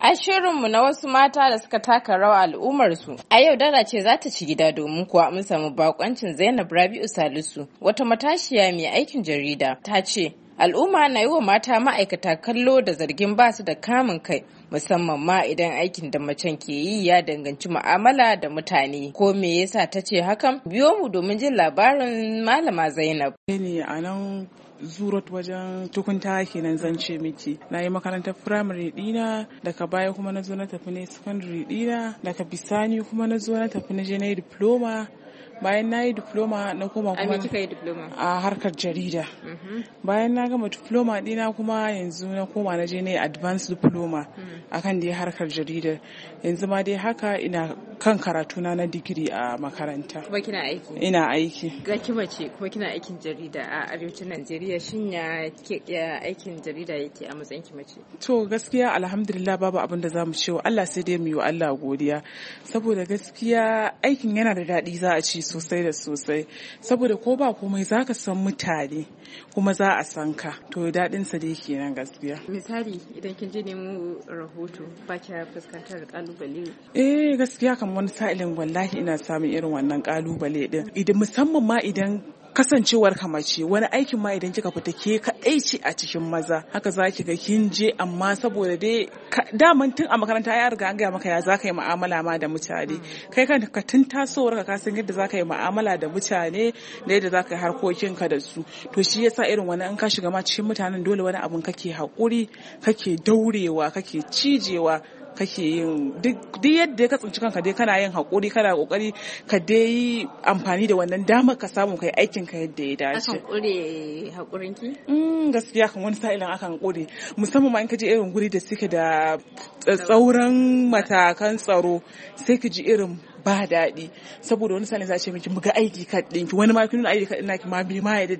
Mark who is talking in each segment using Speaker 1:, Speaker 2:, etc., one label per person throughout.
Speaker 1: A shirinmu na wasu mata da suka taka rawa al'ummarsu, a yau Dara ce za ta ci gida domin kuwa mun samu bakoncin Zainab Rabi'u Salisu, wata matashiya mai aikin jarida. Ta ce, al'umma na yi wa mata ma'aikata kallo da zargin ba su da kamun kai, musamman ma idan aikin da macen ke yi ya danganci mu'amala da mutane. Ko me yasa ta ce hakan? Biyo mu domin jin labarin Malama Zainab.
Speaker 2: Zurot wajen tukunta kenan zan ce miki na yi makarantar firamare dina, daga baya kuma na zo na tafi na secondary dina, daga bisani kuma na zo na tafi na je na yi diploma. Bayan na yi diploma na koma kuma a harkar jarida. Bayan na gama diploma dina kuma yanzu na koma na je na yi advanced diploma akan dai harkar jarida. Yanzu ma dai haka ina kan karatuna na digiri a makaranta.
Speaker 1: Kuma kina aiki?
Speaker 2: Ina aiki.
Speaker 1: Ga ki mace kuma kina aikin jarida a arewacin Najeriya, shin ya aikin jarida yake a matsayin ki mace?
Speaker 2: To gaskiya alhamdulillah babu abin da zamu ce wa Allah, sai dai mu yi wa Allah godiya. Saboda gaskiya aikin yana da daɗi za a ci sosai da sosai, saboda ko ba komai za ka san mutane kuma za a san ka, to daɗinsa dai kenan gaskiya.
Speaker 1: Misali idan kin je nemo rahoto ba kya fuskantar kalubale?
Speaker 2: Gaskiya kamar wani sa'ilin wallahi ina samun irin wannan kalubale din, idan musamman ma idan kasancewar ka mace, wani aikin ma idan kika fita ke kaɗai ce a cikin maza, haka za ki ga kin je, amma saboda dai daman tun a makaranta ya riga an gaya maka ya za ka yi mu'amala ma da mutane, kai kan ka tun tasowar ka san yadda za ka yi mu'amala da mutane da yadda za ka yi harkokinka da su. To shi yasa irin wani an ka shiga ma cikin mutanen dole wani abun kake haƙuri, kake daurewa, kake cijewa, kake yin duk yadda ka tsinci kanka dai kana yin haƙuri, kana ƙoƙari ka dai yi amfani da wannan damar ka samu kai aikin ka yadda ya dace.
Speaker 1: Akan ƙure haƙurinki?
Speaker 2: Gaskiya kan wani sa'ilin akan ƙure, musamman ma in ka je irin guri da suke da tsauran matakan tsaro, sai ka ji irin ba daɗi, saboda wani sani za ce miki muga aiki kad ɗinki, wani ma kin nuna aiki kad ɗin naki ma bai ma yadda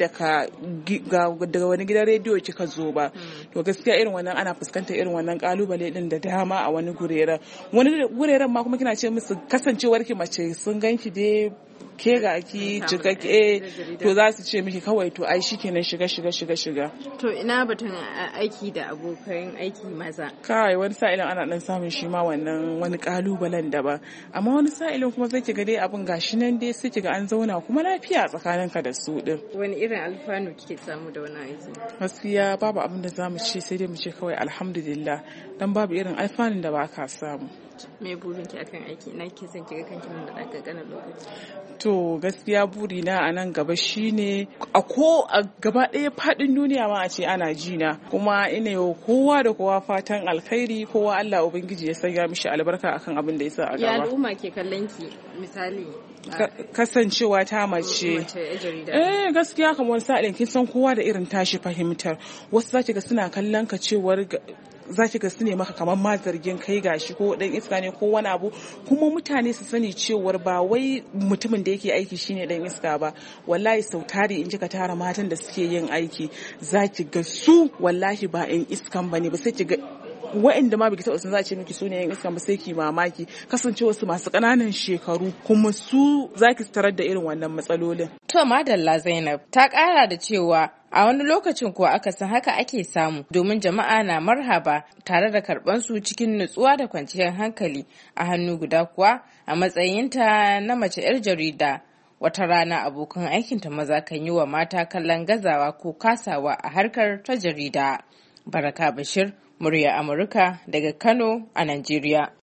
Speaker 2: daga wani gidan rediyo kika zo ba. To gaskiya irin wannan ana fuskantar irin wannan kalubale din da dama a wani gureren ma kuma kina ce musu kasancewar ki mace sun ganki dai ke ga ki cikakke, to za su ce miki kawai to ai shikenan shiga. To
Speaker 1: ina batun aiki da abokan aiki maza?
Speaker 2: Kai wani sa'ilin ana dan samun shi ma wannan wani kalubalen daban, amma wani sa'ilin kuma zai kiga dai abin gashi nan dai sai kiga an zauna kuma lafiya tsakaninka da su din.
Speaker 1: Wani irin alfanu kike samu da wannan aiki?
Speaker 2: Gaskiya babu abin da zamu ce, sai dai mu ce kawai alhamdulillah, dan babu irin alfanun da ba ka samu.
Speaker 1: Me burin ki akan aiki? Ina kike son kiga kanki nan da dan kankanin lokaci?
Speaker 2: To gaskiya burina a nan gaba shine a gaba ɗaya faɗin duniya ma a ce ana jina, kuma ina yau kowa da kowa fatan alkhairi, kowa Allah ubangiji ya sanya mishi albarka akan abin da ya sa a gaba.
Speaker 1: Ya al'umma ke kallon ki misali
Speaker 2: kasancewa ta mace? Gaskiya kamar sa'ilin kin san kowa da irin tashi fahimtar, wasu zaki ga suna kallon ka cewar za ki ga su ne maka kamar ma zargin kai gashi ko dan iska ne ko wani abu, kuma mutane su sani cewar ba wai mutumin da yake aiki shine dan iska ba. Wallahi sau tari in kika tara matan da suke yin aiki, za ki ga su wallahi ba yan iskan bane ba, sai ki ga wa'anda ma biki taɓa san za a ce miki su ne yan iskan ba, sai ki mamaki kasancewa su masu ƙananan shekaru, kuma su za ki tarar da irin wannan matsalolin.
Speaker 1: To madalla Zainab ta ƙara da cewa a wani lokacin kuwa aka san haka ake samu, domin jama'a na marhaba tare da karɓar su cikin nutsuwa da kwanciyar hankali. A hannu guda kuwa a matsayinta na mace 'yar jarida, wata rana abokan aikinta maza kan yi wa mata kallon gazawa ko kasawa a harkar ta jarida. Baraka Bashir, murya Amurka daga Kano a Najeriya.